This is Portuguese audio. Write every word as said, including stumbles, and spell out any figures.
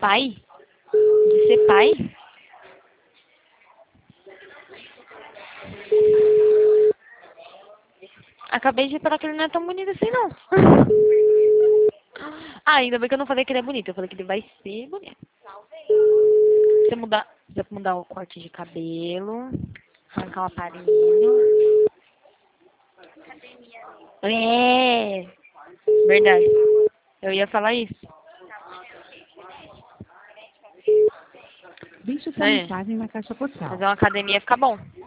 pai? De ser pai? Acabei de falar que ele não é tão bonito assim, não. Ah, ainda bem que eu não falei que ele é bonito. Eu falei que ele vai ser bonito. Se você mudar, se você mudar o corte de cabelo, arrancar o aparelho. É, verdade. Eu ia falar isso. Deixe Isso sua aí. mensagem na caixa postal. Fazer uma academia fica bom.